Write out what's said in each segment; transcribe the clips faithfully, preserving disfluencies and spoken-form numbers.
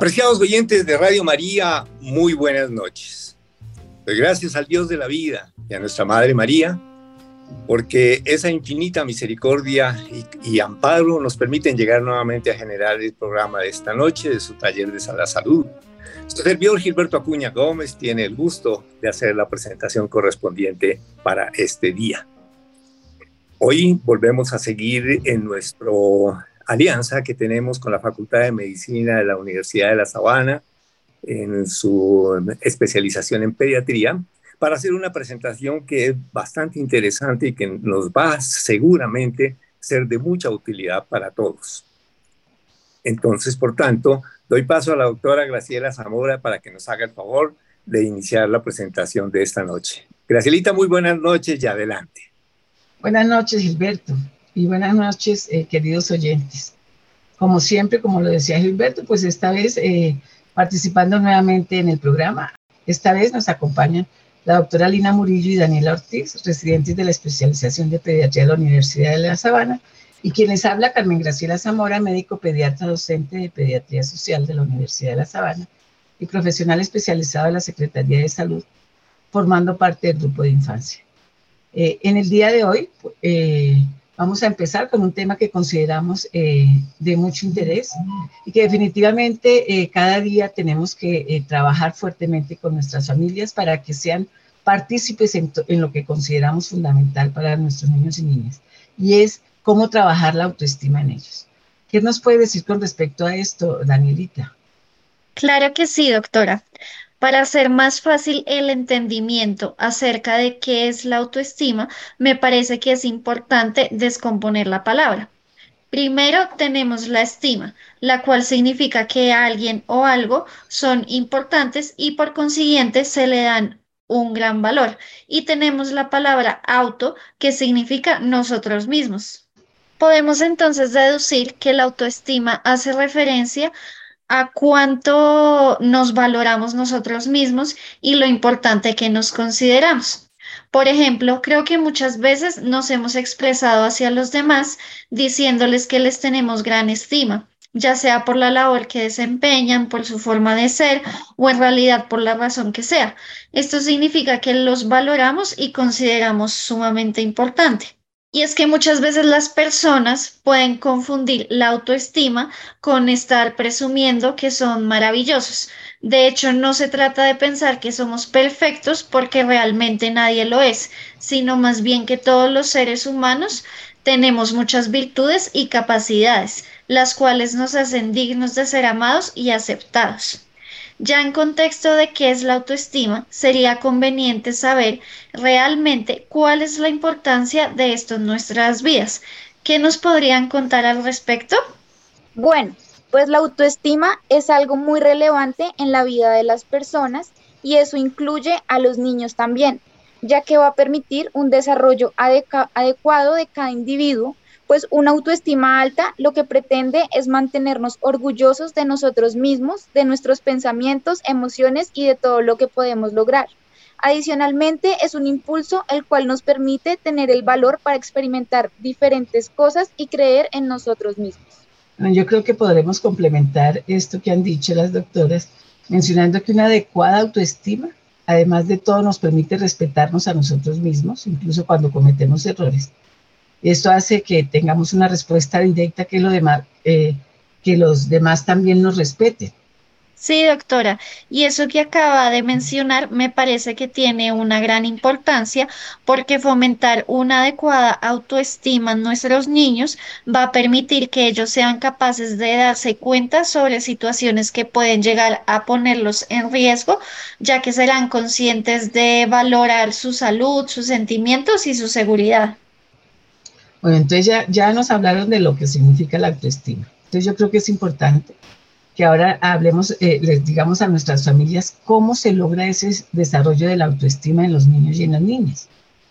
Apreciados oyentes de Radio María, muy buenas noches. Doy gracias al Dios de la vida y a nuestra Madre María, porque esa infinita misericordia y, y amparo nos permiten llegar nuevamente a generar el programa de esta noche de su taller de la salud. Su servidor Gilberto Acuña Gómez tiene el gusto de hacer la presentación correspondiente para este día. Hoy volvemos a seguir en nuestra alianza que tenemos con la Facultad de Medicina de la Universidad de La Sabana en su especialización en pediatría, para hacer una presentación que es bastante interesante y que nos va seguramente a ser de mucha utilidad para todos. Entonces, por tanto, doy paso a la doctora Graciela Zamora para que nos haga el favor de iniciar la presentación de esta noche. Gracielita, muy buenas noches y adelante. Buenas noches, Gilberto, y buenas noches, eh, queridos oyentes. Como siempre, como lo decía Gilberto, pues esta vez eh, participando nuevamente en el programa. Esta vez nos acompañan la doctora Lina Murillo y Daniela Ortiz, residentes de la especialización de pediatría de la Universidad de La Sabana, y quienes habla Carmen Graciela Zamora, médico pediatra docente de pediatría social de la Universidad de La Sabana y profesional especializado de la Secretaría de Salud, formando parte del grupo de infancia. Eh, en el día de hoy eh, vamos a empezar con un tema que consideramos eh, de mucho interés y que definitivamente eh, cada día tenemos que eh, trabajar fuertemente con nuestras familias para que sean partícipes en, en lo que consideramos fundamental para nuestros niños y niñas, y es cómo trabajar la autoestima en ellos. ¿Qué nos puede decir con respecto a esto, Danielita? Claro que sí, doctora. Para hacer más fácil el entendimiento acerca de qué es la autoestima, me parece que es importante descomponer la palabra. Primero tenemos la estima, la cual significa que alguien o algo son importantes y por consiguiente se le dan un gran valor. Y tenemos la palabra auto, que significa nosotros mismos. Podemos entonces deducir que la autoestima hace referencia a cuánto nos valoramos nosotros mismos y lo importante que nos consideramos. Por ejemplo, creo que muchas veces nos hemos expresado hacia los demás diciéndoles que les tenemos gran estima, ya sea por la labor que desempeñan, por su forma de ser o en realidad por la razón que sea. Esto significa que los valoramos y consideramos sumamente importante. Y es que muchas veces las personas pueden confundir la autoestima con estar presumiendo que son maravillosos. De hecho, no se trata de pensar que somos perfectos porque realmente nadie lo es, sino más bien que todos los seres humanos tenemos muchas virtudes y capacidades, las cuales nos hacen dignos de ser amados y aceptados. Ya en contexto de qué es la autoestima, sería conveniente saber realmente cuál es la importancia de esto en nuestras vidas. ¿Qué nos podrían contar al respecto? Bueno, pues la autoestima es algo muy relevante en la vida de las personas y eso incluye a los niños también, ya que va a permitir un desarrollo adecu- adecuado de cada individuo. Pues una autoestima alta lo que pretende es mantenernos orgullosos de nosotros mismos, de nuestros pensamientos, emociones y de todo lo que podemos lograr. Adicionalmente, es un impulso el cual nos permite tener el valor para experimentar diferentes cosas y creer en nosotros mismos. Yo creo que podremos complementar esto que han dicho las doctoras, mencionando que una adecuada autoestima, además de todo, nos permite respetarnos a nosotros mismos, incluso cuando cometemos errores. Esto hace que tengamos una respuesta directa que, lo demás, eh, que los demás también nos respeten. Sí, doctora, y eso que acaba de mencionar me parece que tiene una gran importancia porque fomentar una adecuada autoestima en nuestros niños va a permitir que ellos sean capaces de darse cuenta sobre situaciones que pueden llegar a ponerlos en riesgo, ya que serán conscientes de valorar su salud, sus sentimientos y su seguridad. Bueno, entonces ya, ya nos hablaron de lo que significa la autoestima. Entonces yo creo que es importante que ahora hablemos, eh, les digamos a nuestras familias cómo se logra ese desarrollo de la autoestima en los niños y en las niñas.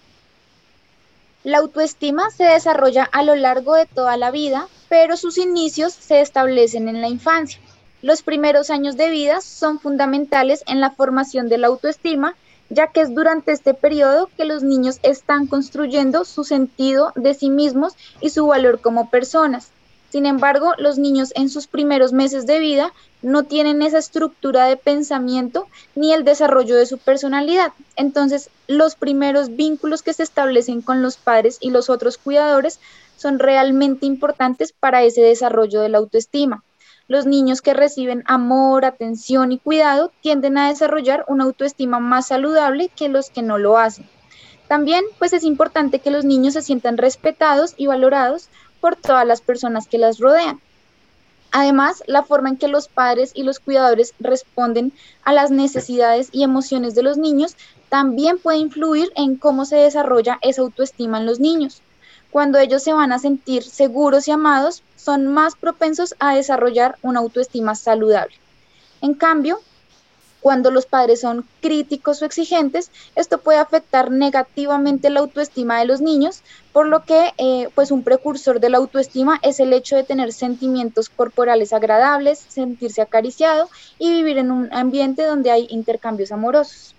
La autoestima se desarrolla a lo largo de toda la vida, pero sus inicios se establecen en la infancia. Los primeros años de vida son fundamentales en la formación de la autoestima, ya que es durante este periodo que los niños están construyendo su sentido de sí mismos y su valor como personas. Sin embargo, los niños en sus primeros meses de vida no tienen esa estructura de pensamiento ni el desarrollo de su personalidad. Entonces, los primeros vínculos que se establecen con los padres y los otros cuidadores son realmente importantes para ese desarrollo de la autoestima. Los niños que reciben amor, atención y cuidado tienden a desarrollar una autoestima más saludable que los que no lo hacen. También, pues es importante que los niños se sientan respetados y valorados por todas las personas que las rodean. Además, la forma en que los padres y los cuidadores responden a las necesidades y emociones de los niños también puede influir en cómo se desarrolla esa autoestima en los niños. Cuando ellos se van a sentir seguros y amados, son más propensos a desarrollar una autoestima saludable. En cambio, cuando los padres son críticos o exigentes, esto puede afectar negativamente la autoestima de los niños, por lo que eh, pues un precursor de la autoestima es el hecho de tener sentimientos corporales agradables, sentirse acariciado y vivir en un ambiente donde hay intercambios amorosos.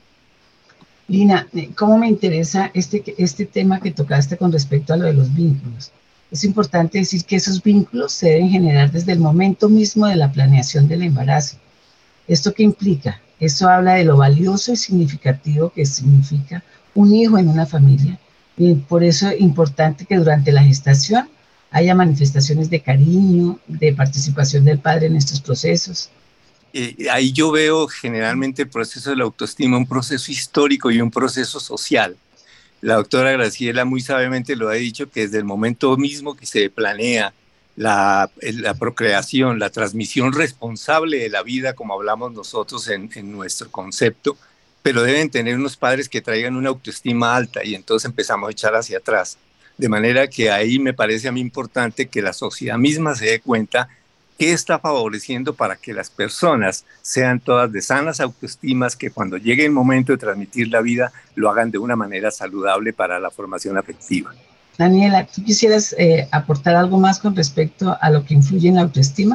Lina, ¿cómo me interesa este, este tema que tocaste con respecto a lo de los vínculos? Es importante decir que esos vínculos se deben generar desde el momento mismo de la planeación del embarazo. ¿Esto qué implica? Esto habla de lo valioso y significativo que significa un hijo en una familia. Y por eso es importante que durante la gestación haya manifestaciones de cariño, de participación del padre en estos procesos. Eh, ahí yo veo generalmente el proceso de la autoestima, un proceso histórico y un proceso social. La doctora Graciela muy sabiamente lo ha dicho, que desde el momento mismo que se planea la, la procreación, la transmisión responsable de la vida, como hablamos nosotros en, en nuestro concepto, pero deben tener unos padres que traigan una autoestima alta y entonces empezamos a echar hacia atrás. De manera que ahí me parece a mí importante que la sociedad misma se dé cuenta qué está favoreciendo para que las personas sean todas de sanas autoestimas, que cuando llegue el momento de transmitir la vida lo hagan de una manera saludable para la formación afectiva. Daniela, ¿tú quisieras eh, aportar algo más con respecto a lo que influye en la autoestima?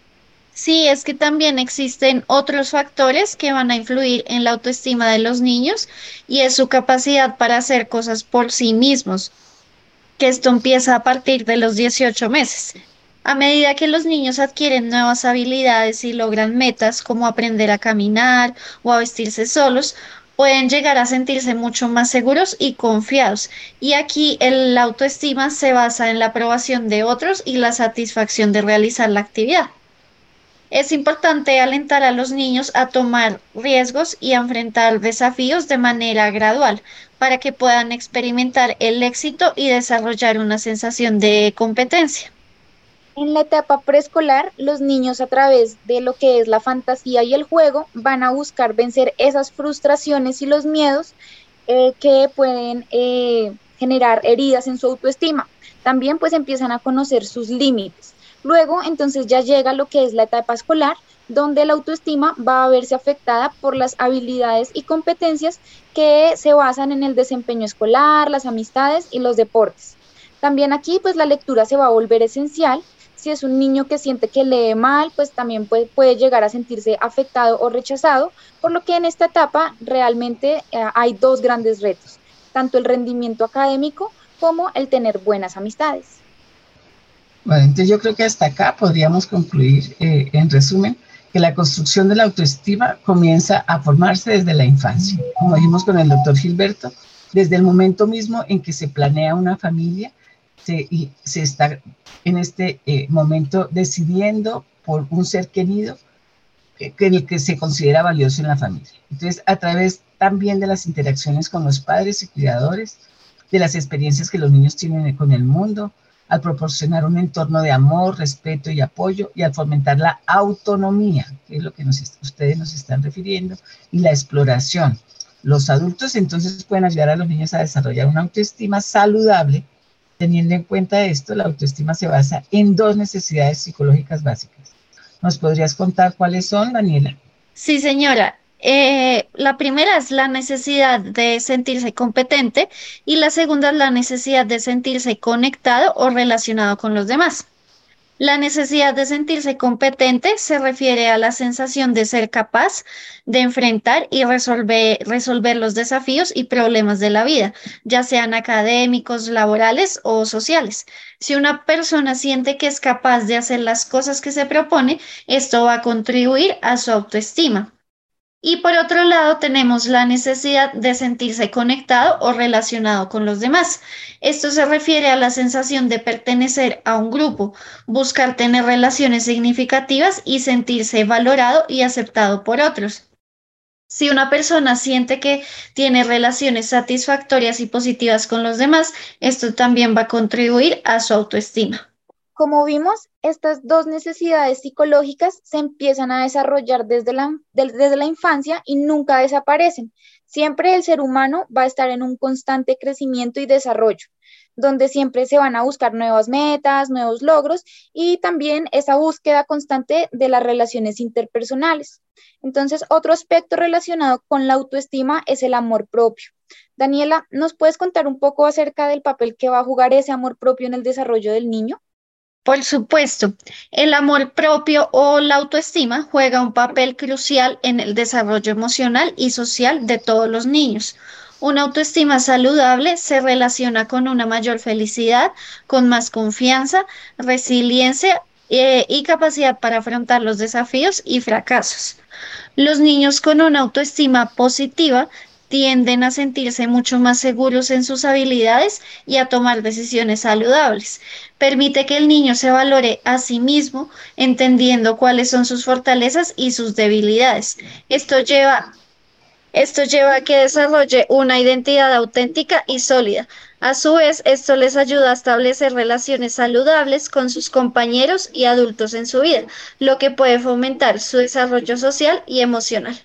Sí, es que también existen otros factores que van a influir en la autoestima de los niños y es su capacidad para hacer cosas por sí mismos, que esto empieza a partir de los dieciocho meses. A medida que los niños adquieren nuevas habilidades y logran metas como aprender a caminar o a vestirse solos, pueden llegar a sentirse mucho más seguros y confiados. Y aquí el, la autoestima se basa en la aprobación de otros y la satisfacción de realizar la actividad. Es importante alentar a los niños a tomar riesgos y a enfrentar desafíos de manera gradual para que puedan experimentar el éxito y desarrollar una sensación de competencia. En la etapa preescolar, los niños a través de lo que es la fantasía y el juego van a buscar vencer esas frustraciones y los miedos eh, que pueden eh, generar heridas en su autoestima. También pues empiezan a conocer sus límites. Luego entonces ya llega lo que es la etapa escolar, donde la autoestima va a verse afectada por las habilidades y competencias que se basan en el desempeño escolar, las amistades y los deportes. También aquí pues la lectura se va a volver esencial. Si es un niño que siente que lee mal, pues también puede, puede llegar a sentirse afectado o rechazado, por lo que en esta etapa realmente eh, hay dos grandes retos, tanto el rendimiento académico como el tener buenas amistades. Bueno, entonces yo creo que hasta acá podríamos concluir, eh, en resumen, que la construcción de la autoestima comienza a formarse desde la infancia. Como dijimos con el doctor Gilberto, desde el momento mismo en que se planea una familia, se, y se está en este eh, momento decidiendo por un ser querido eh, que el que se considera valioso en la familia. Entonces, a través también de las interacciones con los padres y cuidadores, de las experiencias que los niños tienen con el mundo, al proporcionar un entorno de amor, respeto y apoyo, y al fomentar la autonomía, que es lo que nos, ustedes nos están refiriendo, y la exploración. Los adultos entonces pueden ayudar a los niños a desarrollar una autoestima saludable. Teniendo en cuenta esto, la autoestima se basa en dos necesidades psicológicas básicas. ¿Nos podrías contar cuáles son, Daniela? Sí, señora. Eh, la primera es la necesidad de sentirse competente y la segunda es la necesidad de sentirse conectado o relacionado con los demás. La necesidad de sentirse competente se refiere a la sensación de ser capaz de enfrentar y resolver, resolver los desafíos y problemas de la vida, ya sean académicos, laborales o sociales. Si una persona siente que es capaz de hacer las cosas que se propone, esto va a contribuir a su autoestima. Y por otro lado, tenemos la necesidad de sentirse conectado o relacionado con los demás. Esto se refiere a la sensación de pertenecer a un grupo, buscar tener relaciones significativas y sentirse valorado y aceptado por otros. Si una persona siente que tiene relaciones satisfactorias y positivas con los demás, esto también va a contribuir a su autoestima. Como vimos, estas dos necesidades psicológicas se empiezan a desarrollar desde la, del- desde la infancia y nunca desaparecen. Siempre el ser humano va a estar en un constante crecimiento y desarrollo, donde siempre se van a buscar nuevas metas, nuevos logros y también esa búsqueda constante de las relaciones interpersonales. Entonces, otro aspecto relacionado con la autoestima es el amor propio. Daniela, ¿nos puedes contar un poco acerca del papel que va a jugar ese amor propio en el desarrollo del niño? Por supuesto, el amor propio o la autoestima juega un papel crucial en el desarrollo emocional y social de todos los niños. Una autoestima saludable se relaciona con una mayor felicidad, con más confianza, resiliencia eh, y capacidad para afrontar los desafíos y fracasos. Los niños con una autoestima positiva tienden a sentirse mucho más seguros en sus habilidades y a tomar decisiones saludables. Permite que el niño se valore a sí mismo, entendiendo cuáles son sus fortalezas y sus debilidades. Esto lleva, esto lleva a que desarrolle una identidad auténtica y sólida. A su vez, esto les ayuda a establecer relaciones saludables con sus compañeros y adultos en su vida, lo que puede fomentar su desarrollo social y emocional.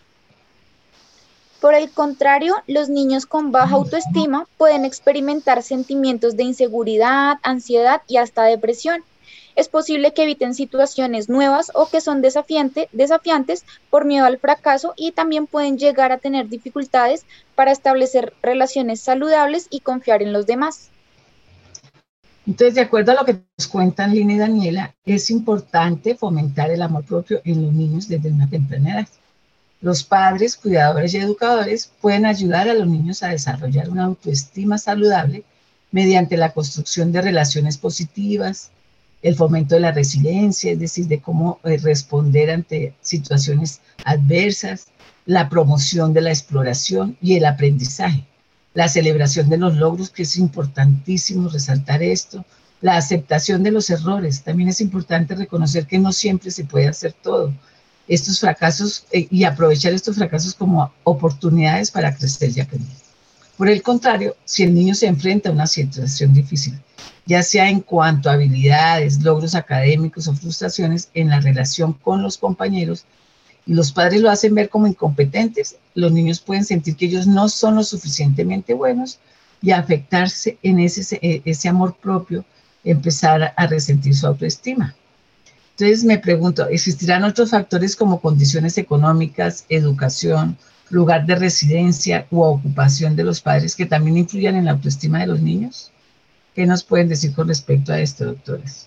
Por el contrario, los niños con baja autoestima pueden experimentar sentimientos de inseguridad, ansiedad y hasta depresión. Es posible que eviten situaciones nuevas o que son desafiante- desafiantes por miedo al fracaso y también pueden llegar a tener dificultades para establecer relaciones saludables y confiar en los demás. Entonces, de acuerdo a lo que nos cuentan Lina y Daniela, es importante fomentar el amor propio en los niños desde una temprana edad. Los padres, cuidadores y educadores pueden ayudar a los niños a desarrollar una autoestima saludable mediante la construcción de relaciones positivas, el fomento de la resiliencia, es decir, de cómo eh, responder ante situaciones adversas, la promoción de la exploración y el aprendizaje, la celebración de los logros, que es importantísimo resaltar esto, la aceptación de los errores, también es importante reconocer que no siempre se puede hacer todo, estos fracasos eh, y aprovechar estos fracasos como oportunidades para crecer y aprender. Por el contrario, si el niño se enfrenta a una situación difícil, ya sea en cuanto a habilidades, logros académicos o frustraciones en la relación con los compañeros, y los padres lo hacen ver como incompetentes, los niños pueden sentir que ellos no son lo suficientemente buenos y afectarse en ese, ese amor propio, empezar a resentir su autoestima. Entonces me pregunto, ¿existirán otros factores como condiciones económicas, educación, lugar de residencia u ocupación de los padres que también influyan en la autoestima de los niños? ¿Qué nos pueden decir con respecto a esto, doctores?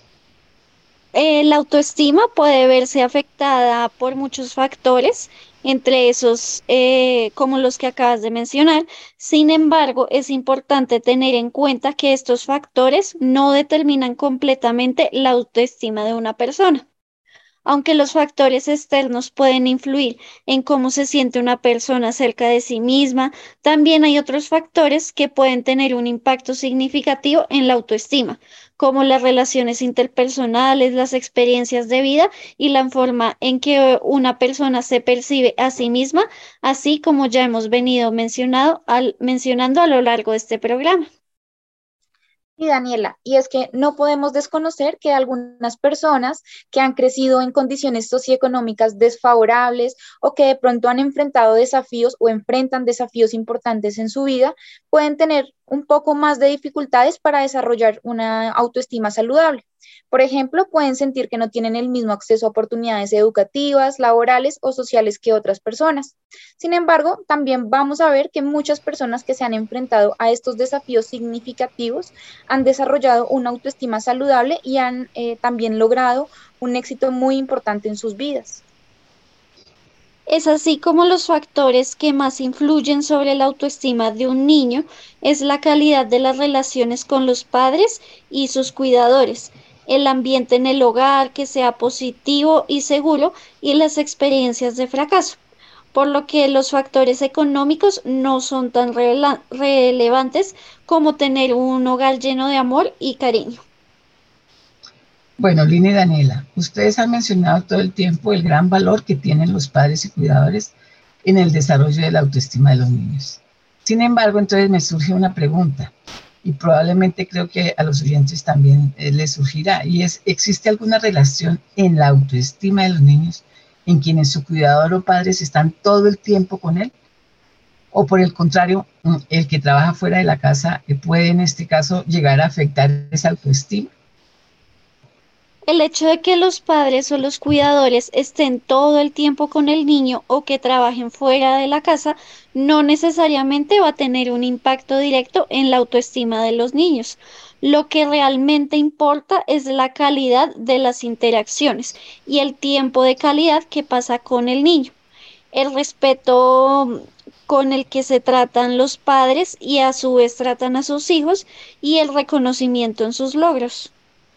Eh, la autoestima puede verse afectada por muchos factores, entre esos eh, como los que acabas de mencionar. Sin embargo, es importante tener en cuenta que estos factores no determinan completamente la autoestima de una persona. Aunque los factores externos pueden influir en cómo se siente una persona acerca de sí misma, también hay otros factores que pueden tener un impacto significativo en la autoestima, como las relaciones interpersonales, las experiencias de vida y la forma en que una persona se percibe a sí misma, así como ya hemos venido mencionado al- mencionando a lo largo de este programa. Y Daniela, y es que no podemos desconocer que algunas personas que han crecido en condiciones socioeconómicas desfavorables o que de pronto han enfrentado desafíos o enfrentan desafíos importantes en su vida, pueden tener un poco más de dificultades para desarrollar una autoestima saludable. Por ejemplo, pueden sentir que no tienen el mismo acceso a oportunidades educativas, laborales o sociales que otras personas. Sin embargo, también vamos a ver que muchas personas que se han enfrentado a estos desafíos significativos han desarrollado una autoestima saludable y han eh, también logrado un éxito muy importante en sus vidas. Es así como los factores que más influyen sobre la autoestima de un niño es la calidad de las relaciones con los padres y sus cuidadores, el ambiente en el hogar que sea positivo y seguro y las experiencias de fracaso, por lo que los factores económicos no son tan rela- relevantes como tener un hogar lleno de amor y cariño. Bueno, Lina y Daniela, ustedes han mencionado todo el tiempo el gran valor que tienen los padres y cuidadores en el desarrollo de la autoestima de los niños. Sin embargo, entonces me surge una pregunta, y probablemente creo que a los oyentes también eh, les surgirá, y es, ¿existe alguna relación en la autoestima de los niños en quienes su cuidador o padres están todo el tiempo con él? O por el contrario, mm, el que trabaja fuera de la casa eh, puede en este caso llegar a afectar esa autoestima. El hecho de que los padres o los cuidadores estén todo el tiempo con el niño o que trabajen fuera de la casa no necesariamente va a tener un impacto directo en la autoestima de los niños. Lo que realmente importa es la calidad de las interacciones y el tiempo de calidad que pasa con el niño, el respeto con el que se tratan los padres y a su vez tratan a sus hijos y el reconocimiento en sus logros.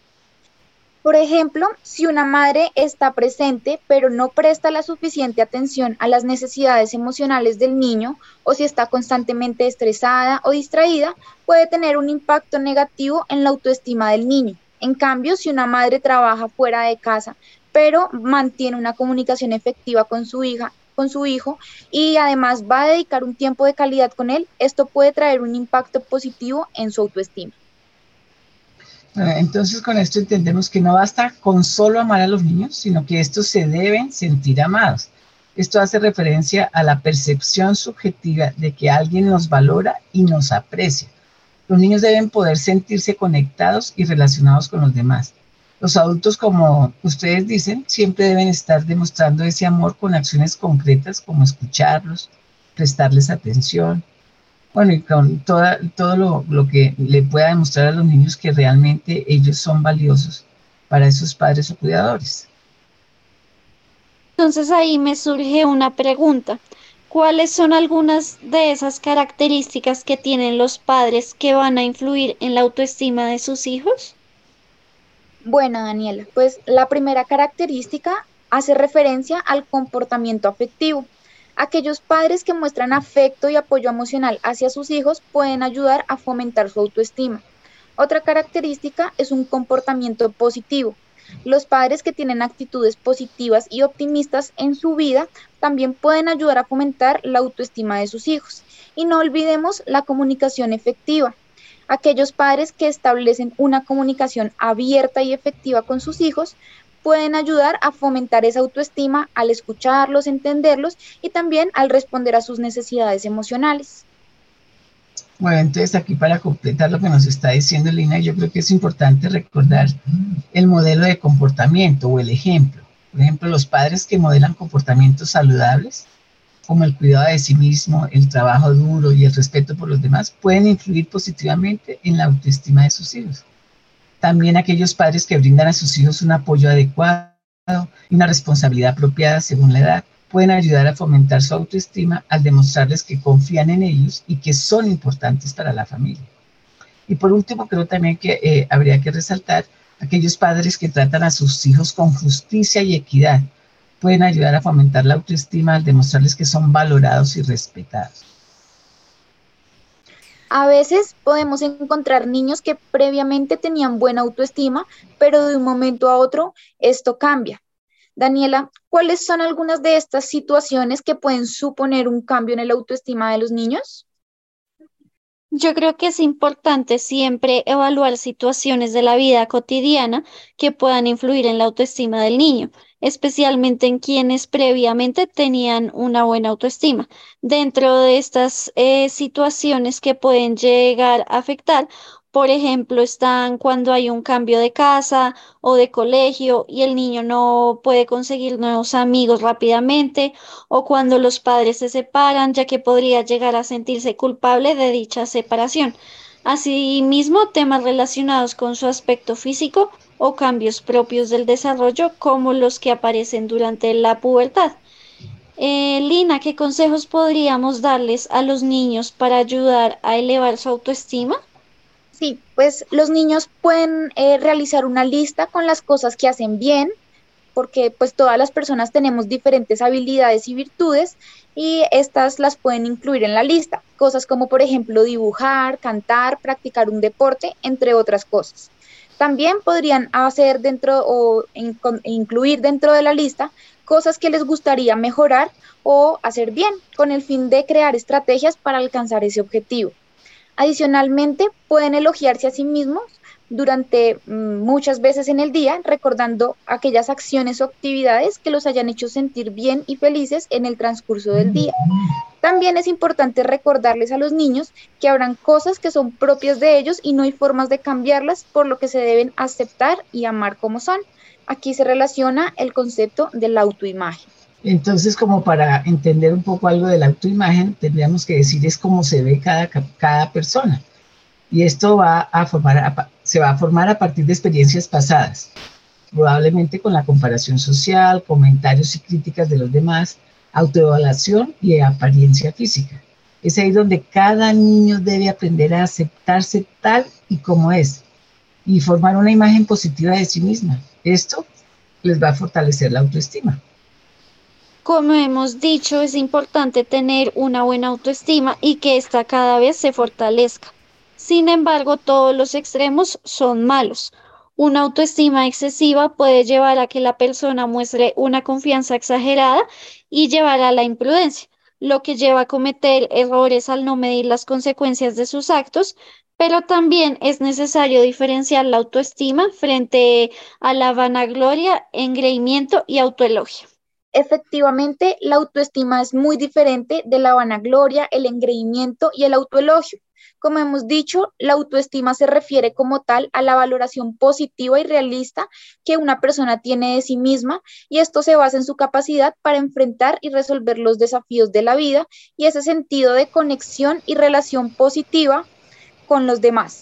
Por ejemplo, si una madre está presente pero no presta la suficiente atención a las necesidades emocionales del niño o si está constantemente estresada o distraída, puede tener un impacto negativo en la autoestima del niño. En cambio, si una madre trabaja fuera de casa pero mantiene una comunicación efectiva con su hija, con su hijo y además va a dedicar un tiempo de calidad con él, esto puede traer un impacto positivo en su autoestima. Entonces, con esto entendemos que no basta con solo amar a los niños, sino que estos se deben sentir amados. Esto hace referencia a la percepción subjetiva de que alguien nos valora y nos aprecia. Los niños deben poder sentirse conectados y relacionados con los demás. Los adultos, como ustedes dicen, siempre deben estar demostrando ese amor con acciones concretas como escucharlos, prestarles atención, bueno, y con toda, todo lo, lo que le pueda demostrar a los niños que realmente ellos son valiosos para esos padres o cuidadores. Entonces ahí me surge una pregunta. ¿Cuáles son algunas de esas características que tienen los padres que van a influir en la autoestima de sus hijos? Bueno, Daniela, pues la primera característica hace referencia al comportamiento afectivo. Aquellos padres que muestran afecto y apoyo emocional hacia sus hijos pueden ayudar a fomentar su autoestima. Otra característica es un comportamiento positivo. Los padres que tienen actitudes positivas y optimistas en su vida también pueden ayudar a fomentar la autoestima de sus hijos. Y no olvidemos la comunicación efectiva. Aquellos padres que establecen una comunicación abierta y efectiva con sus hijos pueden ayudar a fomentar esa autoestima al escucharlos, entenderlos y también al responder a sus necesidades emocionales. Bueno, entonces aquí para completar lo que nos está diciendo Lina, yo creo que es importante recordar el modelo de comportamiento o el ejemplo. Por ejemplo, los padres que modelan comportamientos saludables, como el cuidado de sí mismo, el trabajo duro y el respeto por los demás, pueden influir positivamente en la autoestima de sus hijos. También aquellos padres que brindan a sus hijos un apoyo adecuado y una responsabilidad apropiada según la edad, pueden ayudar a fomentar su autoestima al demostrarles que confían en ellos y que son importantes para la familia. Y por último, creo también que eh, habría que resaltar aquellos padres que tratan a sus hijos con justicia y equidad, pueden ayudar a fomentar la autoestima al demostrarles que son valorados y respetados. A veces podemos encontrar niños que previamente tenían buena autoestima, pero de un momento a otro esto cambia. Daniela, ¿cuáles son algunas de estas situaciones que pueden suponer un cambio en la autoestima de los niños? Yo creo que es importante siempre evaluar situaciones de la vida cotidiana que puedan influir en la autoestima del niño, especialmente en quienes previamente tenían una buena autoestima. Dentro de estas eh, situaciones que pueden llegar a afectar, Por ejemplo, están cuando hay un cambio de casa o de colegio y el niño no puede conseguir nuevos amigos rápidamente, o cuando los padres se separan, ya que podría llegar a sentirse culpable de dicha separación. Asimismo, temas relacionados con su aspecto físico o cambios propios del desarrollo, como los que aparecen durante la pubertad. Eh, Lina, ¿qué consejos podríamos darles a los niños para ayudar a elevar su autoestima? Sí, pues los niños pueden eh, realizar una lista con las cosas que hacen bien, porque pues todas las personas tenemos diferentes habilidades y virtudes y estas las pueden incluir en la lista. Cosas como por ejemplo dibujar, cantar, practicar un deporte, entre otras cosas. También podrían hacer dentro o in- con- incluir dentro de la lista cosas que les gustaría mejorar o hacer bien, con el fin de crear estrategias para alcanzar ese objetivo. Adicionalmente, pueden elogiarse a sí mismos durante mm, muchas veces en el día, recordando aquellas acciones o actividades que los hayan hecho sentir bien y felices en el transcurso del día. También es importante recordarles a los niños que habrán cosas que son propias de ellos y no hay formas de cambiarlas, por lo que se deben aceptar y amar como son. Aquí se relaciona el concepto de la autoimagen. Entonces, como para entender un poco algo de la autoimagen, tendríamos que decir es cómo se ve cada, cada persona. Y esto va a formar, a, se va a formar a partir de experiencias pasadas, probablemente con la comparación social, comentarios y críticas de los demás, autoevaluación y apariencia física. Es ahí donde cada niño debe aprender a aceptarse tal y como es y formar una imagen positiva de sí misma. Esto les va a fortalecer la autoestima. Como hemos dicho, es importante tener una buena autoestima y que ésta cada vez se fortalezca. Sin embargo, todos los extremos son malos. Una autoestima excesiva puede llevar a que la persona muestre una confianza exagerada y llevar a la imprudencia, lo que lleva a cometer errores al no medir las consecuencias de sus actos, pero también es necesario diferenciar la autoestima frente a la vanagloria, engreimiento y autoelogio. Efectivamente, la autoestima es muy diferente de la vanagloria, el engreimiento y el autoelogio. Como hemos dicho, la autoestima se refiere como tal a la valoración positiva y realista que una persona tiene de sí misma, y esto se basa en su capacidad para enfrentar y resolver los desafíos de la vida y ese sentido de conexión y relación positiva con los demás.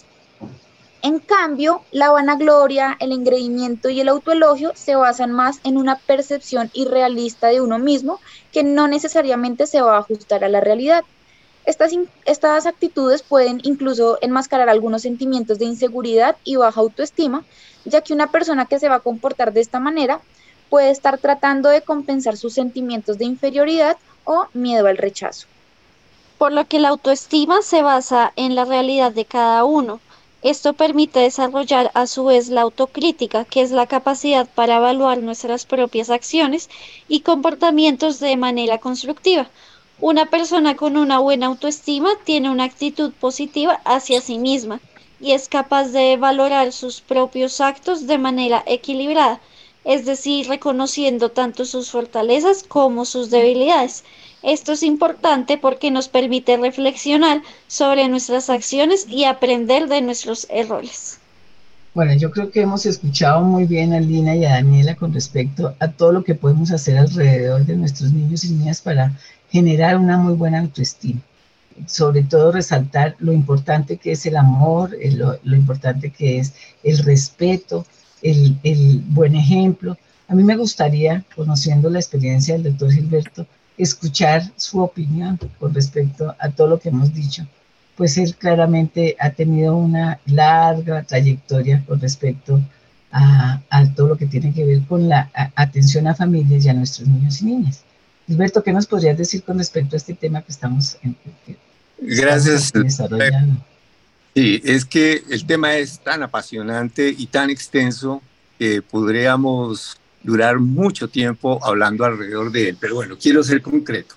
En cambio, la vanagloria, el engreimiento y el autoelogio se basan más en una percepción irrealista de uno mismo que no necesariamente se va a ajustar a la realidad. Estas, estas actitudes pueden incluso enmascarar algunos sentimientos de inseguridad y baja autoestima, ya que una persona que se va a comportar de esta manera puede estar tratando de compensar sus sentimientos de inferioridad o miedo al rechazo. Por lo que la autoestima se basa en la realidad de cada uno. Esto permite desarrollar a su vez la autocrítica, que es la capacidad para evaluar nuestras propias acciones y comportamientos de manera constructiva. Una persona con una buena autoestima tiene una actitud positiva hacia sí misma y es capaz de valorar sus propios actos de manera equilibrada, es decir, reconociendo tanto sus fortalezas como sus debilidades. Esto es importante porque nos permite reflexionar sobre nuestras acciones y aprender de nuestros errores. Bueno, yo creo que hemos escuchado muy bien a Lina y a Daniela con respecto a todo lo que podemos hacer alrededor de nuestros niños y niñas para generar una muy buena autoestima. Sobre todo resaltar lo importante que es el amor, el, lo, lo importante que es el respeto, el, el buen ejemplo. A mí me gustaría, conociendo la experiencia del doctor Gilberto, escuchar su opinión con respecto a todo lo que hemos dicho, pues él claramente ha tenido una larga trayectoria con respecto a, a todo lo que tiene que ver con la a, atención a familias y a nuestros niños y niñas. Gilberto, ¿qué nos podrías decir con respecto a este tema que estamos, en, que Gracias. estamos desarrollando? Sí, es que el tema es tan apasionante y tan extenso que podríamos durar mucho tiempo hablando alrededor de él, pero bueno, quiero ser concreto.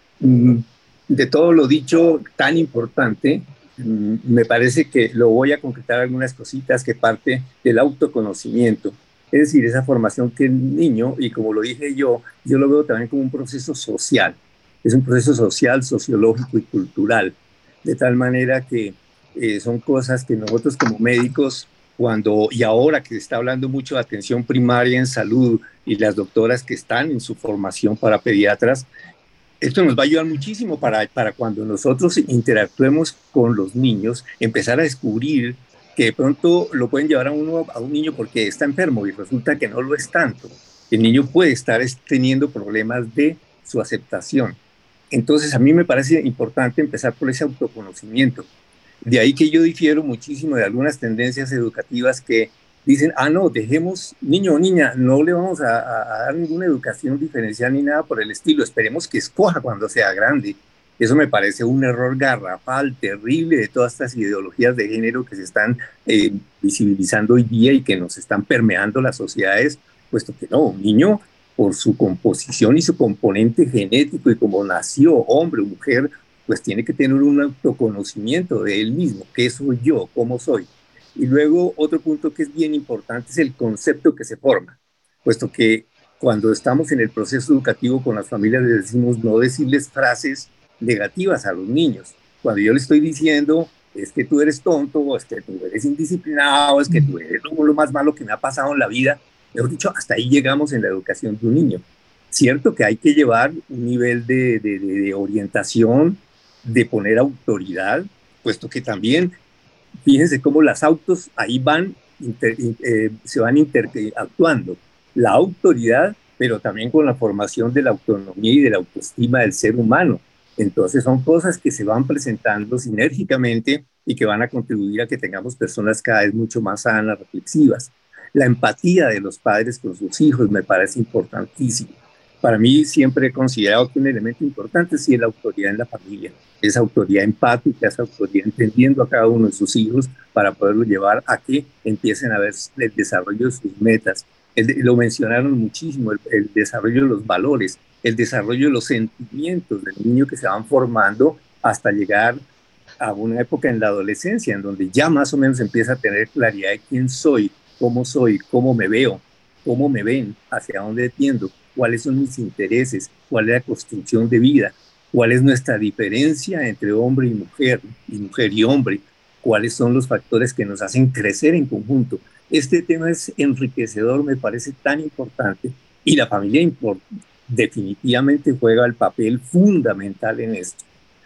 De todo lo dicho tan importante, me parece que lo voy a concretar algunas cositas que parte del autoconocimiento, es decir, esa formación que el niño, y como lo dije yo, yo lo veo también como un proceso social, es un proceso social, sociológico y cultural, de tal manera que eh, son cosas que nosotros como médicos, cuando, y ahora que se está hablando mucho de atención primaria en salud y las doctoras que están en su formación para pediatras, esto nos va a ayudar muchísimo para, para cuando nosotros interactuemos con los niños, empezar a descubrir que de pronto lo pueden llevar a, uno, a un niño porque está enfermo y resulta que no lo es tanto. El niño puede estar teniendo problemas de su aceptación. Entonces, a mí me parece importante empezar por ese autoconocimiento. De ahí que yo difiero muchísimo de algunas tendencias educativas que dicen, ah, no, dejemos, niño o niña, no le vamos a, a, a dar ninguna educación diferencial ni nada por el estilo, esperemos que escoja cuando sea grande. Eso me parece un error garrafal, terrible de todas estas ideologías de género que se están eh, visibilizando hoy día y que nos están permeando las sociedades, puesto que no, un niño por su composición y su componente genético y como nació hombre o mujer, pues tiene que tener un autoconocimiento de él mismo, qué soy yo, cómo soy. Y luego otro punto que es bien importante es el concepto que se forma, puesto que cuando estamos en el proceso educativo con las familias les decimos no decirles frases negativas a los niños. Cuando yo le estoy diciendo es que tú eres tonto, o es que tú eres indisciplinado, es que tú eres lo, lo más malo que me ha pasado en la vida, mejor dicho, hasta ahí llegamos en la educación de un niño. Cierto que hay que llevar un nivel de, de, de, de orientación, de poner autoridad, puesto que también, fíjense cómo las autos ahí van, inter, eh, se van interactuando. La autoridad, pero también con la formación de la autonomía y de la autoestima del ser humano. Entonces son cosas que se van presentando sinérgicamente y que van a contribuir a que tengamos personas cada vez mucho más sanas, reflexivas. La empatía de los padres con sus hijos me parece importantísimo. Para mí siempre he considerado que un elemento importante sí es la autoridad en la familia, esa autoridad empática, esa autoridad entendiendo a cada uno de sus hijos para poderlo llevar a que empiecen a ver el desarrollo de sus metas. El, lo mencionaron muchísimo, el, el desarrollo de los valores, el desarrollo de los sentimientos del niño que se van formando hasta llegar a una época en la adolescencia, en donde ya más o menos empieza a tener claridad de quién soy, cómo soy, cómo me veo, cómo me ven, hacia dónde tiendo, cuáles son mis intereses, cuál es la construcción de vida, cuál es nuestra diferencia entre hombre y mujer, y mujer y hombre, cuáles son los factores que nos hacen crecer en conjunto. Este tema es enriquecedor, me parece tan importante, y la familia import, definitivamente juega el papel fundamental en esto.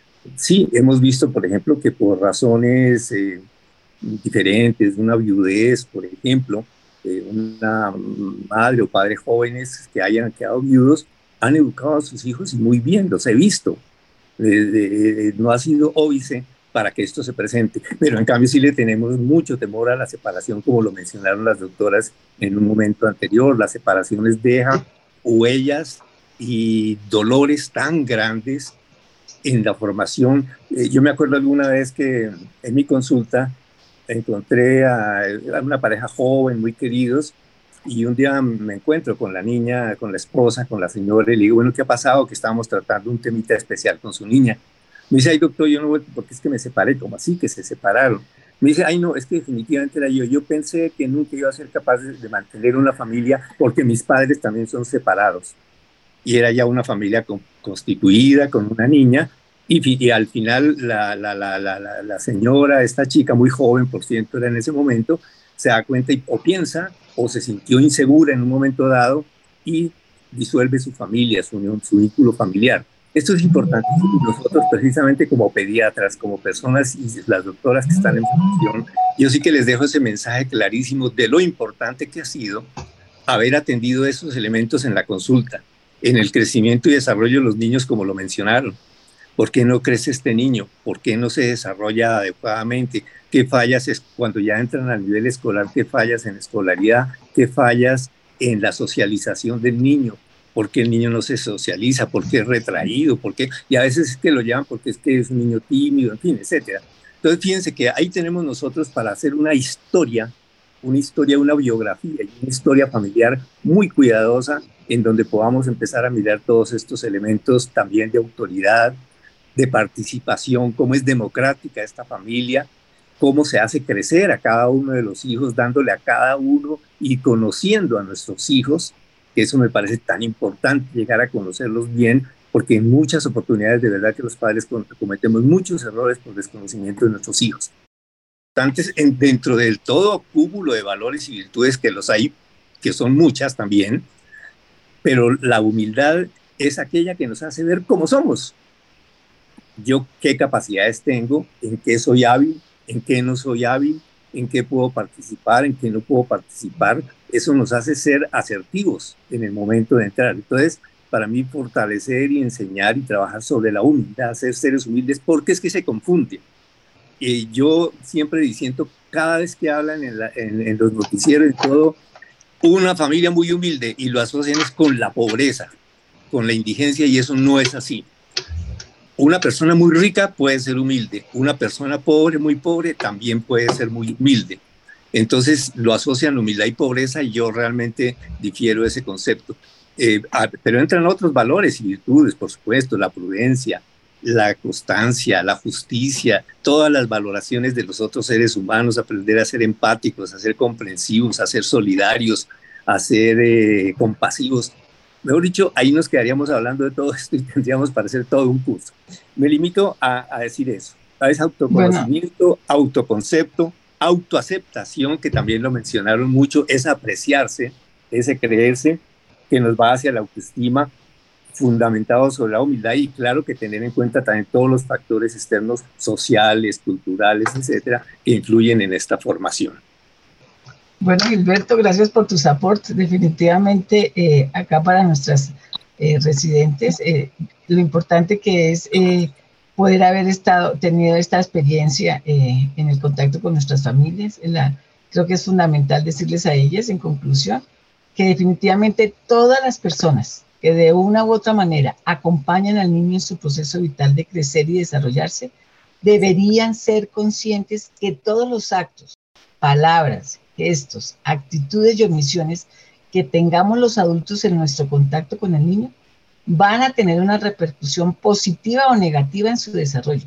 Sí, hemos visto, por ejemplo, que por razones eh, diferentes, una viudez, por ejemplo, eh, una madre o padre jóvenes que hayan quedado viudos, han educado a sus hijos y muy bien, los he visto. Eh, eh, no ha sido óbice para que esto se presente, pero en cambio sí le tenemos mucho temor a la separación, como lo mencionaron las doctoras en un momento anterior. Las separaciones dejan huellas y dolores tan grandes en la formación. Eh, yo me acuerdo alguna vez que en mi consulta encontré a, a una pareja joven, muy queridos, y un día me encuentro con la niña, con la esposa, con la señora, y le digo, bueno, ¿qué ha pasado? Que estábamos tratando un temita especial con su niña. Me dice, ay, doctor, yo no vuelvo porque es que me separé. ¿Cómo así que se separaron? Me dice, ay, no, es que definitivamente era yo. Yo pensé que nunca iba a ser capaz de, de mantener una familia porque mis padres también son separados. Y era ya una familia con, constituida, con una niña, y, y al final la, la, la, la, la, la señora, esta chica muy joven, por cierto, era en ese momento, se da cuenta y, o piensa o se sintió insegura en un momento dado y disuelve su familia, su unión, su vínculo familiar. Esto es importante. Nosotros precisamente como pediatras, como personas y las doctoras que están en función, yo sí que les dejo ese mensaje clarísimo de lo importante que ha sido haber atendido esos elementos en la consulta, en el crecimiento y desarrollo de los niños, como lo mencionaron. ¿Por qué no crece este niño? ¿Por qué no se desarrolla adecuadamente? ¿Qué fallas es cuando ya entran al nivel escolar? ¿Qué fallas en escolaridad? ¿Qué fallas en la socialización del niño? ¿Por qué el niño no se socializa? ¿Por qué es retraído? ¿Por qué? Y a veces es que lo llaman porque es que es un niño tímido, en fin, etcétera. Entonces, fíjense que ahí tenemos nosotros para hacer una historia, una historia, una biografía y una historia familiar muy cuidadosa en donde podamos empezar a mirar todos estos elementos también de autoridad, de participación, cómo es democrática esta familia, cómo se hace crecer a cada uno de los hijos, dándole a cada uno y conociendo a nuestros hijos, que eso me parece tan importante, llegar a conocerlos bien, porque en muchas oportunidades de verdad que los padres cometemos muchos errores por desconocimiento de nuestros hijos. importantes en, dentro del todo cúmulo de valores y virtudes que los hay, que son muchas también, pero la humildad es aquella que nos hace ver cómo somos. Yo qué capacidades tengo, en qué soy hábil, en qué no soy hábil, en qué puedo participar, en qué no puedo participar. Eso nos hace ser asertivos en el momento de entrar. Entonces, para mí, fortalecer y enseñar y trabajar sobre la humildad, ser seres humildes, porque es que se confunde. Y yo siempre diciendo, cada vez que hablan en, la, en, en los noticieros y todo, una familia muy humilde, y lo asocian es con la pobreza, con la indigencia, y eso no es así. Una persona muy rica puede ser humilde, una persona pobre, muy pobre, también puede ser muy humilde. Entonces lo asocian humildad y pobreza, y yo realmente difiero de ese concepto. Eh, pero entran otros valores y virtudes, por supuesto, la prudencia, la constancia, la justicia, todas las valoraciones de los otros seres humanos, aprender a ser empáticos, a ser comprensivos, a ser solidarios, a ser eh, compasivos. Mejor dicho, ahí nos quedaríamos hablando de todo esto y tendríamos para hacer todo un curso. Me limito a, a decir eso. Es autoconocimiento, bueno. autoconcepto, autoaceptación, que también lo mencionaron mucho, es apreciarse, ese creerse, que nos va hacia la autoestima, fundamentado sobre la humildad, y claro que tener en cuenta también todos los factores externos, sociales, culturales, etcétera, que influyen en esta formación. Bueno, Gilberto, gracias por tus aportes. Definitivamente eh, acá para nuestras eh, residentes, eh, lo importante que es eh, poder haber estado, tenido esta experiencia eh, en el contacto con nuestras familias. En la, creo que es fundamental decirles a ellas, en conclusión, que definitivamente todas las personas que de una u otra manera acompañan al niño en su proceso vital de crecer y desarrollarse, deberían ser conscientes que todos los actos, palabras, gestos, actitudes y omisiones que tengamos los adultos en nuestro contacto con el niño van a tener una repercusión positiva o negativa en su desarrollo.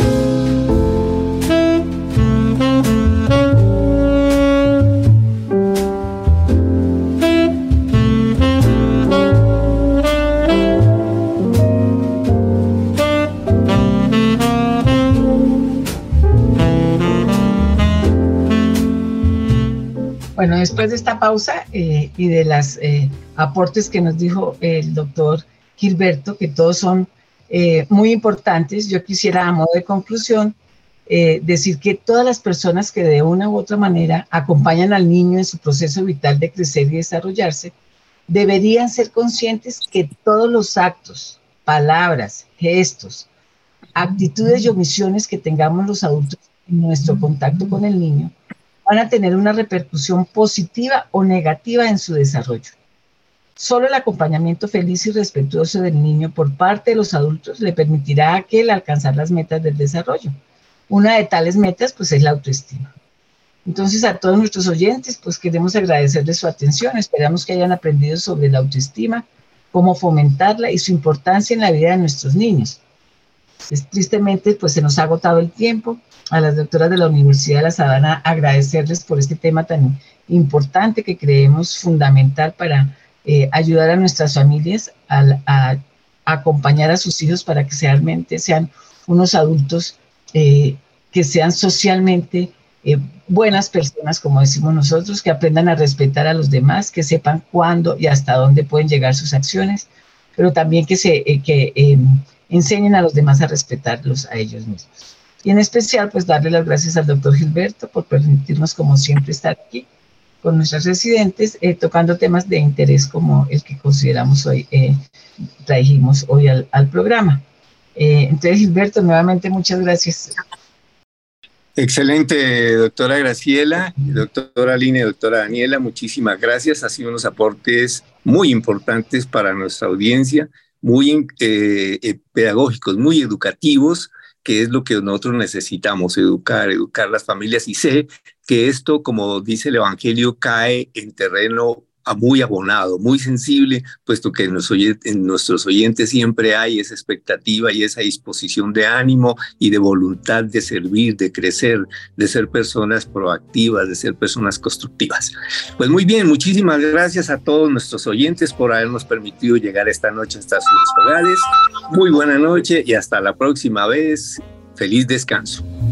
Bueno, después de esta pausa eh, y de los eh, aportes que nos dijo el doctor Gilberto, que todos son eh, muy importantes, yo quisiera a modo de conclusión eh, decir que todas las personas que de una u otra manera acompañan al niño en su proceso vital de crecer y desarrollarse, deberían ser conscientes que todos los actos, palabras, gestos, actitudes y omisiones que tengamos los adultos en nuestro contacto con el niño van a tener una repercusión positiva o negativa en su desarrollo. Solo el acompañamiento feliz y respetuoso del niño por parte de los adultos le permitirá a aquel alcanzar las metas del desarrollo. Una de tales metas, pues, es la autoestima. Entonces, a todos nuestros oyentes, pues, queremos agradecerles su atención. Esperamos que hayan aprendido sobre la autoestima, cómo fomentarla y su importancia en la vida de nuestros niños. Es, tristemente, pues, se nos ha agotado el tiempo. A las doctoras de la Universidad de La Sabana, agradecerles por este tema tan importante que creemos fundamental para eh, ayudar a nuestras familias a, a, a acompañar a sus hijos para que realmente sean unos adultos eh, que sean socialmente eh, buenas personas, como decimos nosotros, que aprendan a respetar a los demás, que sepan cuándo y hasta dónde pueden llegar sus acciones, pero también que, se, eh, que eh, enseñen a los demás a respetarlos a ellos mismos. Y en especial, pues, darle las gracias al doctor Gilberto por permitirnos, como siempre, estar aquí con nuestras residentes, eh, tocando temas de interés como el que consideramos hoy, eh, trajimos hoy al, al programa. Eh, entonces, Gilberto, nuevamente muchas gracias. Excelente, doctora Graciela, doctora Aline, doctora Daniela, muchísimas gracias. Ha sido unos aportes muy importantes para nuestra audiencia, muy eh, eh, pedagógicos, muy educativos, que es lo que nosotros necesitamos, educar, educar las familias. Y sé que esto, como dice el Evangelio, cae en terreno muy abonado, muy sensible, puesto que en, los oyentes, en nuestros oyentes siempre hay esa expectativa y esa disposición de ánimo y de voluntad de servir, de crecer, de ser personas proactivas, de ser personas constructivas. Pues muy bien, muchísimas gracias a todos nuestros oyentes por habernos permitido llegar esta noche hasta sus hogares. Muy buena noche y hasta la próxima vez. Feliz descanso.